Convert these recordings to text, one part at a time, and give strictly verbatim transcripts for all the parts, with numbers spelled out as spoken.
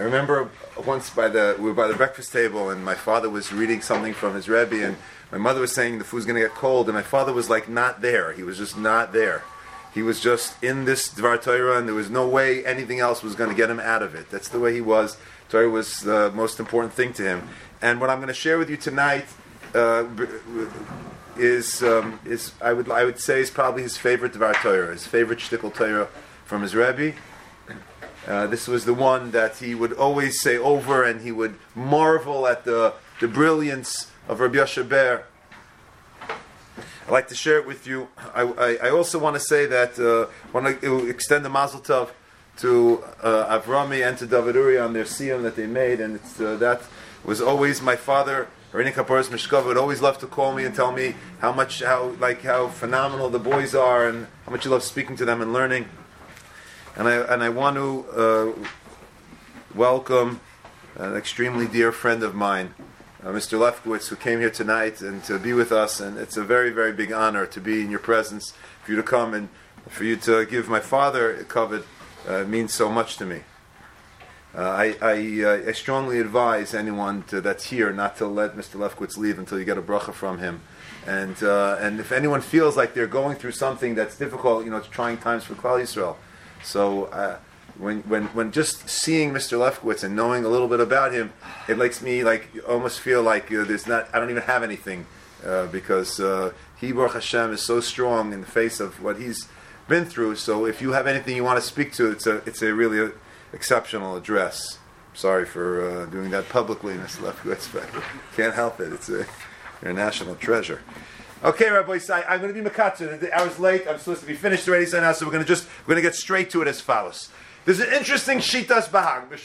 I remember once by the we were by the breakfast table, and my father was reading something from his Rebbe, and my mother was saying the food's going to get cold, and my father was like not there. He was just not there. He was just in this Dvar Torah, and there was no way anything else was going to get him out of it. That's the way he was. Torah was the most important thing to him. And what I'm going to share with you tonight uh, is um, is I would I would say is probably his favorite Dvar Torah, his favorite shtickle Torah from his Rebbe. Uh, this was the one that he would always say over, and he would marvel at the the brilliance of Rabbi Yoshe Ber. I'd like to share it with you. I, I, I also want to say that uh, I want to extend the Mazel Tov to uh, Avrami and to David Uri on their siyum that they made, and it's, uh, that was always my father. Harini Kaporos Mishkova would always love to call me and tell me how much, how like how phenomenal the boys are, and how much he loves speaking to them and learning. And I and I want to uh, welcome an extremely dear friend of mine, uh, Mister Lefkowitz, who came here tonight and to be with us. And it's a very, very big honor to be in your presence, for you to come and for you to give my father a kavod. Uh, means so much to me. Uh, I I, uh, I strongly advise anyone to, that's here not to let Mister Lefkowitz leave until you get a bracha from him. And uh, and if anyone feels like they're going through something that's difficult, you know, it's trying times for Klal Yisrael. So uh, when when when just seeing Mister Lefkowitz and knowing a little bit about him, it makes me like almost feel like uh, there's not I don't even have anything uh, because uh, he, Baruch Hashem, is so strong in the face of what he's been through. So if you have anything you want to speak to, it's a it's a really a exceptional address. Sorry for uh, doing that publicly, Mister Lefkowitz, but can't help it. It's a you're a national treasure. Okay, Rabbi Isai, I'm going to be Makatsu. The hour's late. I'm supposed to be finished already so now, so we're going to just we're going to get straight to it as follows. There's an interesting Shitas Bahag. The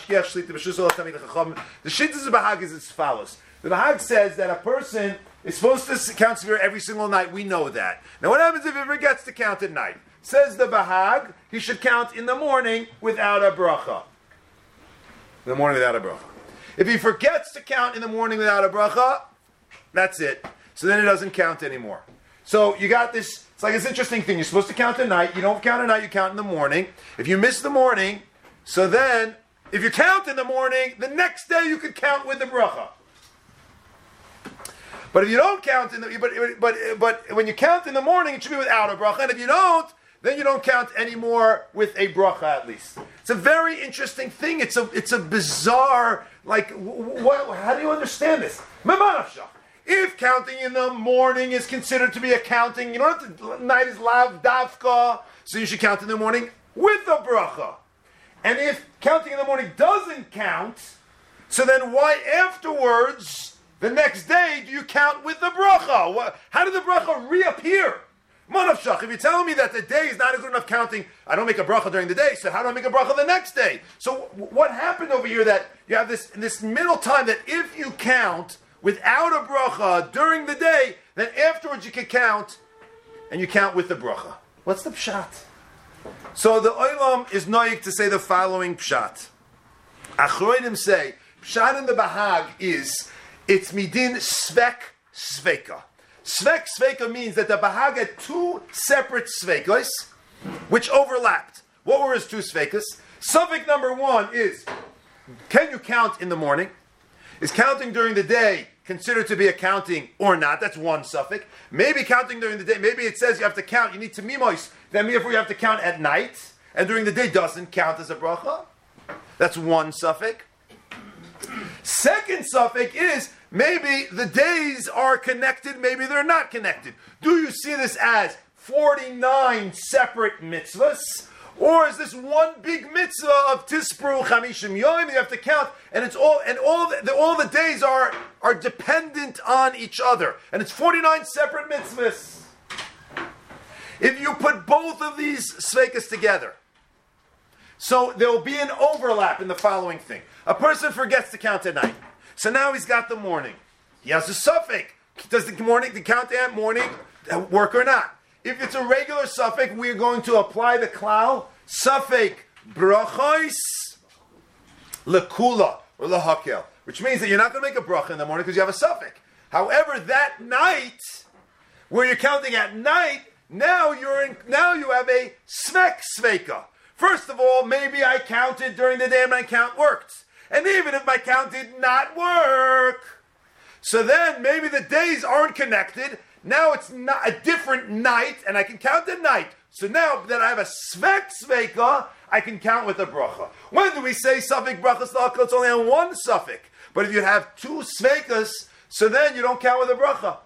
Shitas Bahag is as follows. The Bahag says that a person is supposed to count Severe every single night. We know that. Now, what happens if he forgets to count at night? Says the Bahag, he should count in the morning without a bracha. In the morning without a bracha. If he forgets to count in the morning without a bracha, that's it. So then it doesn't count anymore. So you got this, it's like this interesting thing. You're supposed to count at night. You don't count at night, you count in the morning. If you miss the morning, so then, if you count in the morning, the next day you could count with the bracha. But if you don't count in the, but, but, but when you count in the morning, it should be without a bracha. And if you don't, then you don't count anymore with a bracha at least. It's a very interesting thing. It's a, it's a bizarre, like, wh- wh- how do you understand this? If counting in the morning is considered to be a counting, you know what the night is lav davka, so you should count in the morning with the bracha. And if counting in the morning doesn't count, so then why afterwards, the next day, do you count with the bracha? What, how did the bracha reappear? Manavshach, if you're telling me that the day is not a good enough counting, I don't make a bracha during the day, so how do I make a bracha the next day? So w- what happened over here that you have this, this middle time that if you count without a bracha during the day, then afterwards you can count, and you count with the bracha. What's the pshat? So the olam is noyik to say the following pshat. Achroidim say, pshat in the Bahag is, it's midin svek sveka. Svek sveka means that the Bahag had two separate svekas, which overlapped. What were his two svekas? Suffix number one is, can you count in the morning? Is counting during the day considered to be a counting or not? That's one suffix. Maybe counting during the day, maybe it says you have to count, you need to mimois, then therefore you have to count at night, and during the day doesn't count as a bracha. That's one suffix. Second suffix is, maybe the days are connected, maybe they're not connected. Do you see this as forty-nine separate mitzvahs? Or is this one big mitzvah of Tispru Chamishim Yom? You have to count, and it's all and all the, all the days are are dependent on each other, and it's forty-nine separate mitzvahs. If you put both of these sveikas together, so there will be an overlap in the following thing: a person forgets to count at night, so now he's got the morning. He has a suffix. Does the morning the count at morning work or not? If it's a regular suffix, we're going to apply the klal suffix brachos lekula or lehakel, which means that you're not going to make a bracha in the morning because you have a suffix. However, that night, where you're counting at night, now you're in, now you have a svek sveka. First of all, maybe I counted during the day and my count worked. And even if my count did not work, so then maybe the days aren't connected. Now it's not a different night, and I can count at night. So now that I have a svek sveka, I can count with a bracha. When do we say suffix brachas l'akol? It's only on one suffix. But if you have two svekas, so then you don't count with a bracha.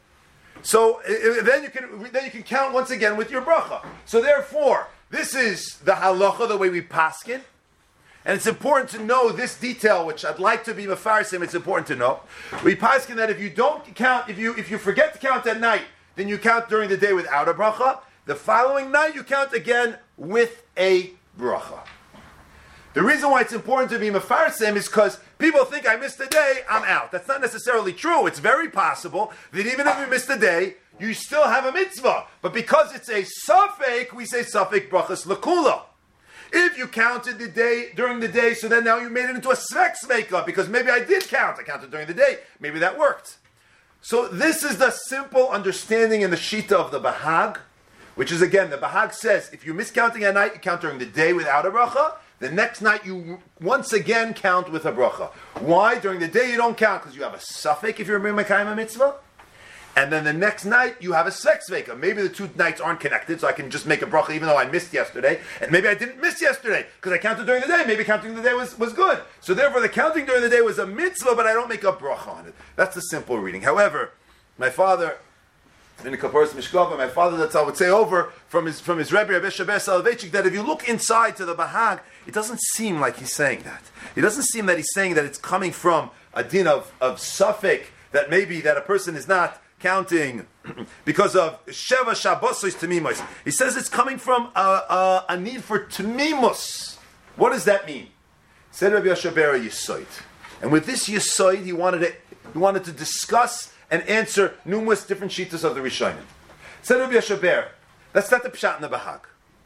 So uh, then you can then you can count once again with your bracha. So therefore, this is the halacha, the way we paskin. And it's important to know this detail, which I'd like to be mefarsim. It's important to know. We paskin that if you don't count, if you if you forget to count at night, then you count during the day without a bracha. The following night you count again with a bracha. The reason why it's important to be mefarsim is because people think I missed a day, I'm out. That's not necessarily true. It's very possible that even if you missed a day, you still have a mitzvah. But because it's a suffix, we say suffix brachas l'kula. If you counted the day during the day, so then now you made it into a svek sveka, because maybe I did count. I counted during the day. Maybe that worked. So this is the simple understanding in the Shita of the Bahag, which is, again, the Bahag says, if you're miscounting at night, you count during the day without a bracha. The next night, you once again count with a bracha. Why? During the day, you don't count, because you have a suffix if you're a Mekayim mitzvah. And then the next night, you have a svek sveka. Maybe the two nights aren't connected, so I can just make a bracha even though I missed yesterday. And maybe I didn't miss yesterday, because I counted during the day. Maybe counting the day was, was good. So therefore, the counting during the day was a mitzvah, but I don't make a bracha on it. That's the simple reading. However, my father, in the Kaporos Mishkava, my father, that's I would say over from his from his Rebbe, Rebbe Shaber Soloveitchik, that if you look inside to the Bahag, it doesn't seem like he's saying that. It doesn't seem that he's saying that it's coming from a din of, of suffix, that maybe that a person is not counting because of Sheva Shabbosos Tamimos. He says it's coming from a, a, a need for Tamimus. What does that mean? Said Rabbi Yashaber Yisoid. And with this Yisoid, he wanted to, he wanted to discuss and answer numerous different shitas of the Rishonim. Said Rabbi Yashaber, that's not the Pshat in the Bahag.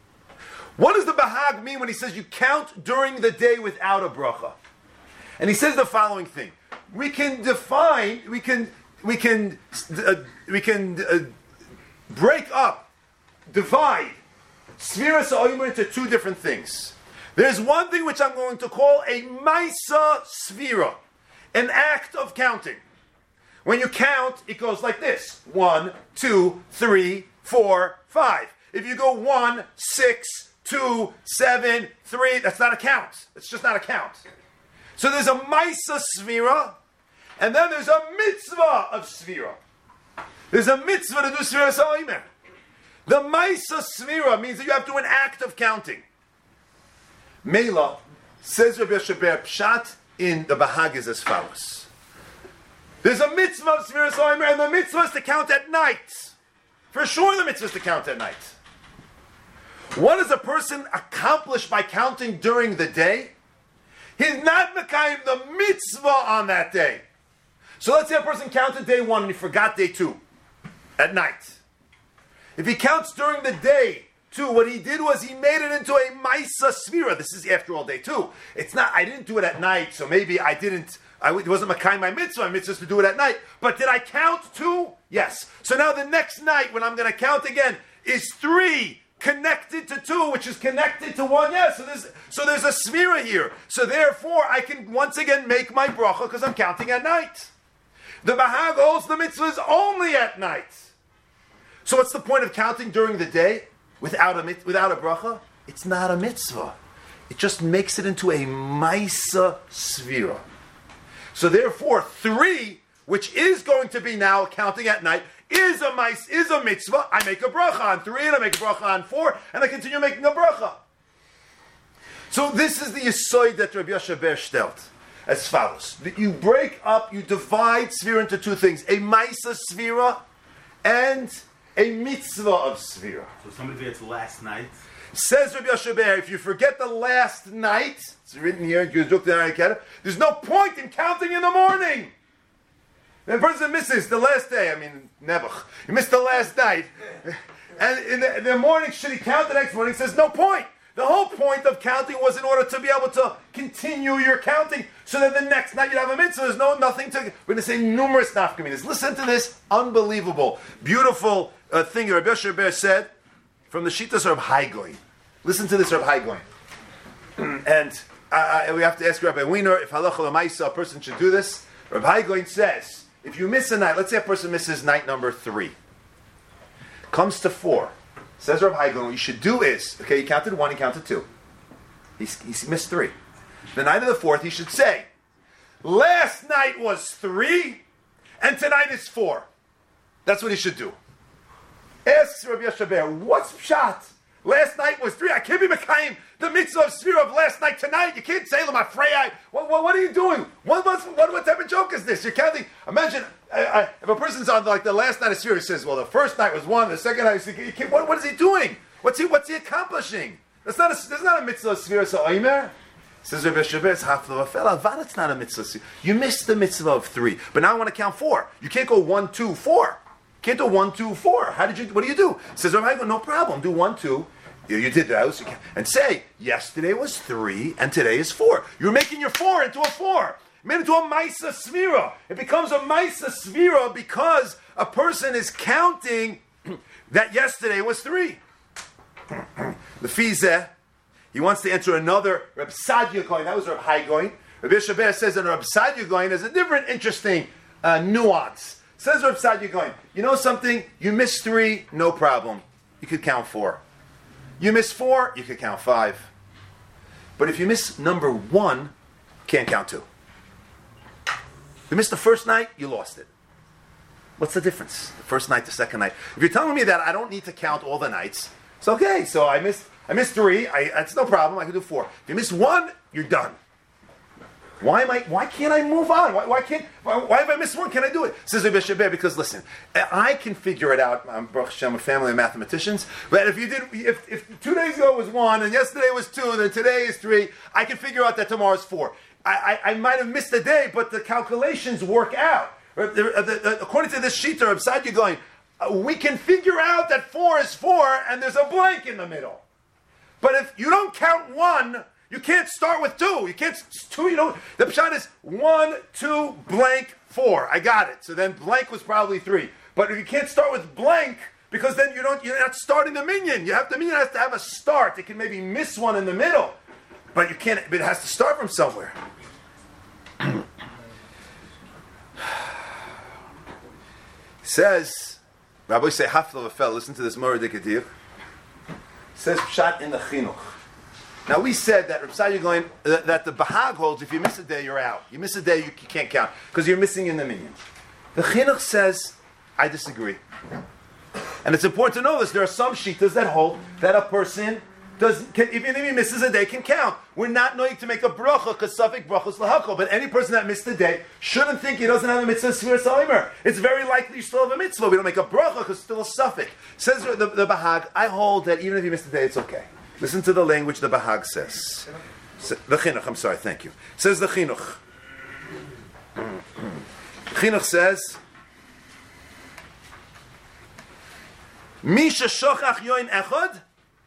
What does the Bahag mean when he says you count during the day without a bracha? And he says the following thing. We can define, we can We can uh, we can uh, break up, divide Sfiras Ha'omer into two different things. There's one thing which I'm going to call a Maisa Sfira, an act of counting. When you count, it goes like this: one, two, three, four, five. If you go one, six, two, seven, three, that's not a count. It's just not a count. So there's a Maisa Sfira. And then there's a mitzvah of Svira. There's a mitzvah to do Svira Sa'omer. The Maisa Svira means that you have to do an act of counting. Mela, says Rabbi Yashaber, Pshat in the Bahag is as follows. There's a mitzvah of Svira Sa'omer, and the mitzvah is to count at night. For sure the mitzvah is to count at night. What does a person accomplish by counting during the day? He's not mekayim the mitzvah on that day. So let's say a person counted day one and he forgot day two at night. If he counts during the day two, what he did was he made it into a Maisa Svira. This is after all day two. It's not, I didn't do it at night, so maybe I didn't, I, it wasn't Makai my mitzvah, my mitzvah is to do it at night. But did I count two? Yes. So now the next night when I'm going to count again is three connected to two, which is connected to one. Yes, so there's, so there's a Svira here. So therefore I can once again make my bracha because I'm counting at night. The Bahag holds the mitzvahs only at night. So what's the point of counting during the day without a without a bracha? It's not a mitzvah. It just makes it into a Maisa Svira. So therefore, three, which is going to be now counting at night, is a mais, is a mitzvah. I make a bracha on three, and I make a bracha on four, and I continue making a bracha. So this is the yisoid that Rabbi Yashaber stelt as follows: that you break up, you divide Svira into two things: a Maisa Svira and a mitzvah of Svira. So somebody forgets last night. Says Rabbi Yashaber, if you forget the last night, it's written here, there's no point in counting in the morning. The person misses the last day, I mean, Nebuch, he missed the last night. And in the, in the morning, should he count the next morning? He says, no point. The whole point of counting was in order to be able to continue your counting, so that the next night you'd have a mitzvah. There's no nothing to. We're going to say numerous nafkaminas. Listen to this unbelievable, beautiful uh, thing Rabbi Yashaber said from the Shitas of Haigoy. Listen to this, Reb Hai Goin. And uh, we have to ask Rabbi Wiener if halacha l'maisa a person should do this. Reb Hai Goin says, if you miss a night, let's say a person misses night number three, comes to four, says Reb Hai Goin, what you should do is, okay, he counted one, he counted two. He, he missed three. The night of the fourth, he should say, last night was three, and tonight is four. That's what he should do. Ask Rabbi Yashaber, what's pshat? Last night was three. I can't be Mekayim the mitzvah of sphere of last night tonight. You can't say L'mafreya. What, what, what are you doing? What, what, what, what type of joke is this? You're counting. Imagine I, I, if a person's on like the last night of sphere, he says, well, the first night was one, the second night, you can't, what, what is he doing? What's he, what's he accomplishing? That's not a, that's not a mitzvah of sphere, so Omer. Says Rabbi Shaber, it's hafla v'fela. Avad, it's not a mitzvah. You missed the mitzvah of three, but now I want to count four. You can't go one, two, four. You can't do one, two, four. How did you? What do you do? Says Rabbi, go no problem. Do one, two. You, you did those, and say yesterday was three and today is four. You're making your four into a four. You made it into a Maisa Svira. It becomes a Maisa Svira because a person is counting that yesterday was three. The Fizeh, he wants to enter another Reb Sadia Goin. That was Reb Hai Goin. Rabbi Shaber says that Reb Sadia Goin is a different, interesting uh, nuance. Says Reb Sadia Goin, you know something? You missed three, no problem. You could count four. You miss four, you could count five. But if you miss number one, can't count two. If you missed the first night, you lost it. What's the difference? The first night, the second night. If you're telling me that I don't need to count all the nights, it's okay. So I missed I missed three, I, that's no problem, I can do four. If you miss one, you're done. Why am I? Why can't I move on? Why, why can't? Why, why have I missed one? Can I do it? Says Rabbi Shaber, because listen, I can figure it out. I'm Baruch Hashem, a family of mathematicians. But if you did, if, if two days ago was one, and yesterday was two, and then today is three, I can figure out that tomorrow's four. I, I, I might have missed a day, but the calculations work out. According to this shita of Sadia Goin, we can figure out that four is four, and there's a blank in the middle. But if you don't count one, you can't start with two. You can't two. You know the pshat is one, two, blank, four. I got it. So then blank was probably three. But if you can't start with blank, because then you don't. You're not starting the minion. You have the minion has to have a start. It can maybe miss one in the middle, but you can't. But it has to start from somewhere. Says Rabbi say Hafla V'Fel. Listen to this Moreh Dikadir. Says pshat in the chinuch. Now we said that Reb Sadia Goin, uh, that the Bahag holds if you miss a day you're out. You miss a day you, you can't count because you're missing in the minion. The chinuch says I disagree, and it's important to know this. There are some shitas that hold that a person does can, even if he misses a day can count. We're not knowing to make a bracha because suffik brachos lahakol, but any person that missed a day shouldn't think he doesn't have a mitzvah svir salimer. It's very likely you still have a mitzvah. We don't make a bracha because it's still a suffik. Says the, the, the Bahag, I hold that even if you missed a day, it's okay. Listen to the language the Bahag says. The chinuch, I'm sorry, thank you. Says the chinuch. Chinuch says, Misha shochach yoin echad,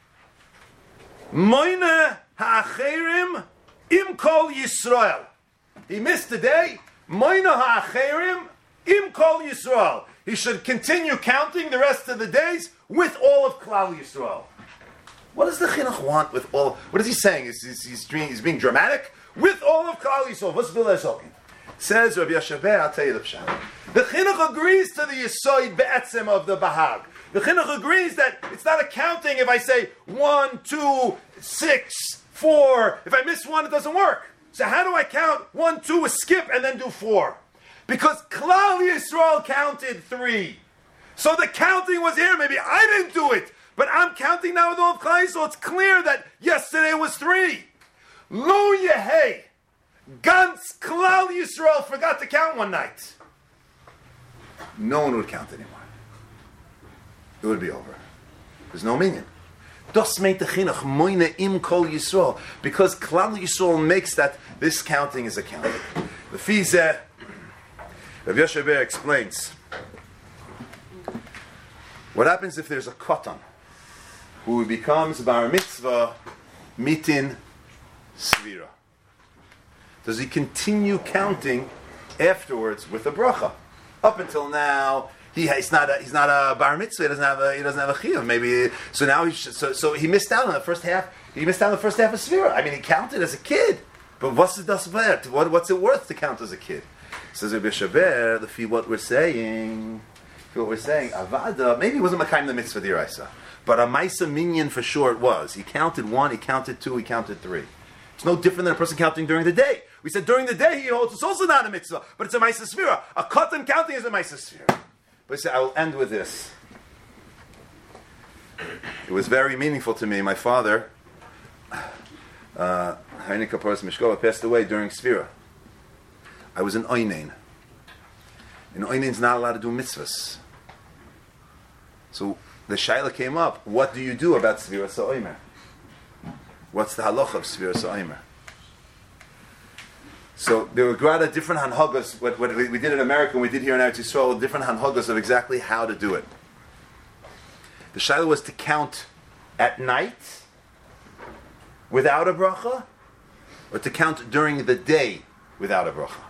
moine ha'acherim im kol Yisrael. He missed a day, moine ha'acherim im kol Yisrael. He should continue counting the rest of the days with all of Klal Yisrael. What does the chinuch want with all? What is he saying? Is he's, he's, he's being dramatic with all of Klal Yisrael? What's Vilay talking? Says Rabbi Yashaber, I'll tell you the pshat. The chinuch agrees to the yisoid be'etzem of the Bahag. The chinuch agrees that it's not a counting. If I say one, two, six, four, if I miss one, it doesn't work. So how do I count one, two, a skip, and then do four? Because Klal Yisrael counted three. So the counting was here. Maybe I didn't do it. But I'm counting now with all of Klal Yisrael. It's clear that yesterday was three. Lo Yehei. Gantz Klal Yisrael forgot to count one night. No one would count anymore. It would be over. There's no minion. Das meint the chinuch moine im kol Yisrael, because Klal Yisrael makes that this counting is a counting. The Fizeh, Rav Yashaber explains. What happens if there's a katan who becomes bar mitzvah mitin svira? Does he continue counting afterwards with a bracha? Up until now, He, he's not a, he's not a bar mitzvah. He doesn't have a he doesn't have a chiyuv. Maybe so now he should, so so he missed out on the first half. He missed out on the first half of Sfira. I mean, he counted as a kid, but what's the dasvert? What what's it worth to count as a kid? Says Rabbi Shaber, the fee what we're saying, what we're saying, avada. Maybe it wasn't makayim the mitzvah diraisa, but a maisa minyan for sure it was. He counted one, he counted two, he counted three. It's no different than a person counting during the day. We said during the day he holds it's also not a mitzvah, but it's a maisa sfira. A katan counting is a maisa sfira. But he said, I will end with this. It was very meaningful to me. My father, uh, Haini Kaparas Mishkova, passed away during Sfira. I was an Oinein. And Oinein's not allowed to do mitzvahs. So the Shaila came up, what do you do about Sfira Sa'omer? What's the halacha of Sfira Sa'omer? So there were grada different hanhagas. What, what we did in America and we did here in Eretz Yisrael, different hanhagas of exactly how to do it. The shaila was to count at night without a bracha, or to count during the day without a bracha.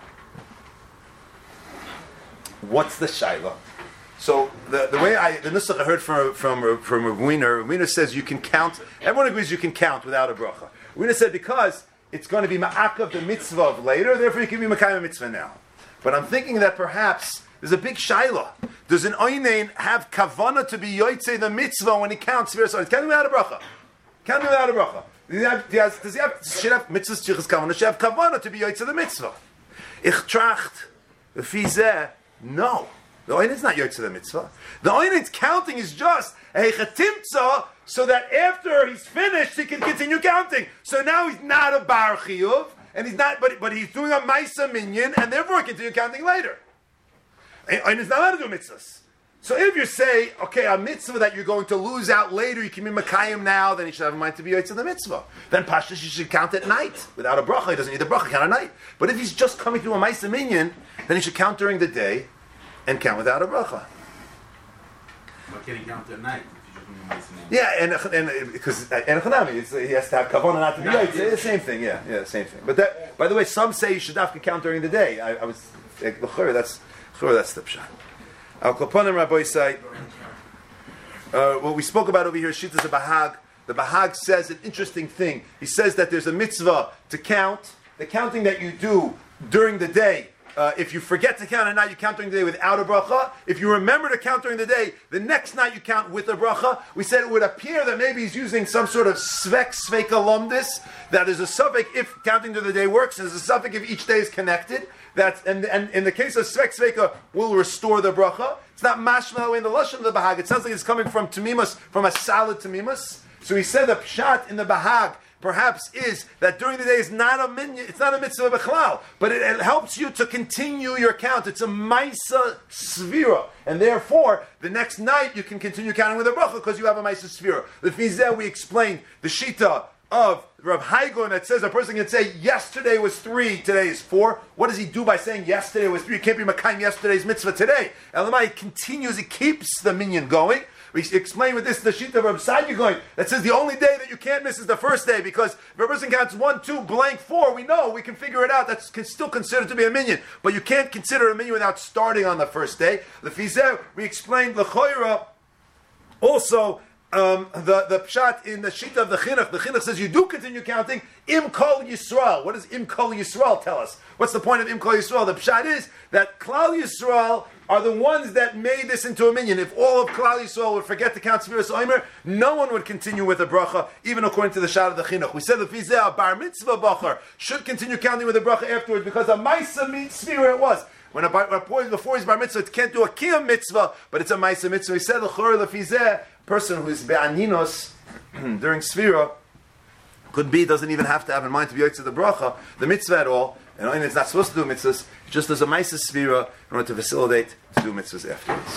What's the shaila? So the, the way I the nusach I heard from from from Rav Wiener, Rav Wiener says you can count. Everyone agrees you can count without a bracha. Rav Wiener said because it's going to be ma'akav the mitzvah of later, therefore you can be makayim mitzvah now. But I'm thinking that perhaps there's a big shaila. Does an oinein have kavana to be yotzei the mitzvah when he counts Sfira Sa'omer? Counting without a bracha. Counting without a bracha. Does he have, does he have, should have mitzvahs tzrichas kavana? Should have kavana to be yotzei the mitzvah? Ich tracht v'fizeh, no. The oinen is not yotzei the mitzvah. The oinen's counting is just a chatimtza, so that after he's finished, he can continue counting. So now he's not a bar chiyuv, and he's not, but but he's doing a maisa minyan, and therefore continue counting later. And it's not allowed to do mitzvahs. So if you say, okay, a mitzvah that you're going to lose out later, you can be makayim now, then you should have a mind to be yotzei the mitzvah. Then pashtus you should count at night without a bracha. He doesn't need a bracha, count at night. But if he's just coming through a maisa minyan, then he should count during the day and count without a bracha. But can he count at night? Yeah, and and because and chanami, he has to have kavanah not to be yotzei. It's the same thing. Yeah, yeah, same thing. But that, by the way, some say you should have to count during the day. I, I was that's. Sure, that's the pshat. Al Koponim Rabbi say, uh, what we spoke about over here, Shittas of Bahag. The Bahag says an interesting thing. He says that there's a mitzvah to count. The counting that you do during the day, uh, if you forget to count at night, you count during the day without a bracha. If you remember to count during the day, the next night you count with a bracha. We said it would appear that maybe he's using some sort of svek sveika lomdis, that is a suffix if counting during the day works, and there's a suffix if each day is connected. That's and, and in the case of svek sveika will restore the bracha. It's not mashma in the lashon of the Bahag. It sounds like it's coming from tamimus, from a solid tamimus. So he said the pshat in the Bahag perhaps is that during the day is not a minyan, it's not a mitzvah b'chlal, but it, it helps you to continue your count. It's a maisa svira, and therefore the next night you can continue counting with a bracha because you have a maisa svira. The fizeh we explained the shita of Rav Haigon that says a person can say yesterday was three, today is four. What does he do by saying yesterday was three? You can't be makayim yesterday's mitzvah today. Elamai continues, he keeps the minyan going. We explain with this the sheet of Rav Saadia going that says the only day that you can't miss is the first day because if a person counts one, two, blank, four, we know, we can figure it out. That's still considered to be a minyan. But you can't consider a minyan without starting on the first day. The Fizeh, we explained the Choira also. Um, the the pshat in the shita of the chinuch, the chinuch says you do continue counting im kol Yisrael. What does im kol Yisrael tell us? What's the point of im kol Yisrael? The pshat is that Klal Yisrael are the ones that made this into a minyan. If all of Klal Yisrael would forget to count Sfira Sa'omer, no one would continue with a bracha, even according to the shot of the chinuch. We said the fizeh bar mitzvah bachar should continue counting with a bracha afterwards because a maisa Sfira it was. When a, when a boy before his bar mitzvah, it can't do a kiyam mitzvah, but it's a maisa mitzvah. He said the chor lefizeh, person who is be'aninos during Sfira could be doesn't even have to have in mind to be yotzei the bracha, the mitzvah at all, and it's not supposed to do mitzvahs. It just does a maisa Sfira in order to facilitate to do mitzvahs afterwards.